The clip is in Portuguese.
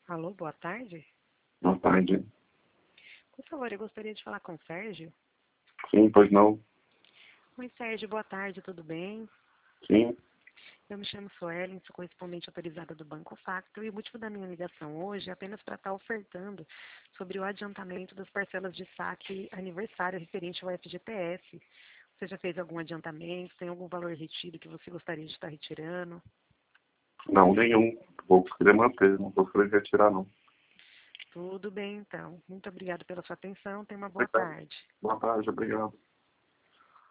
Alô, boa tarde. Boa tarde. Por favor, eu gostaria de falar com o Sérgio. Sim, pois não. Oi, Sérgio, boa tarde, tudo bem? Sim. Eu me chamo Suelen, sou correspondente autorizada do Banco Facto e o motivo da minha ligação hoje é apenas para estar ofertando sobre o adiantamento das parcelas de saque aniversário referente ao FGTS. Você já fez algum adiantamento? Tem algum valor retido que você gostaria de estar retirando? Não, nenhum. Vou querer manter, não vou querer retirar, não. Tudo bem, então. Muito obrigada pela sua atenção. Tenha uma boa Obrigado. tarde. Boa tarde, obrigado.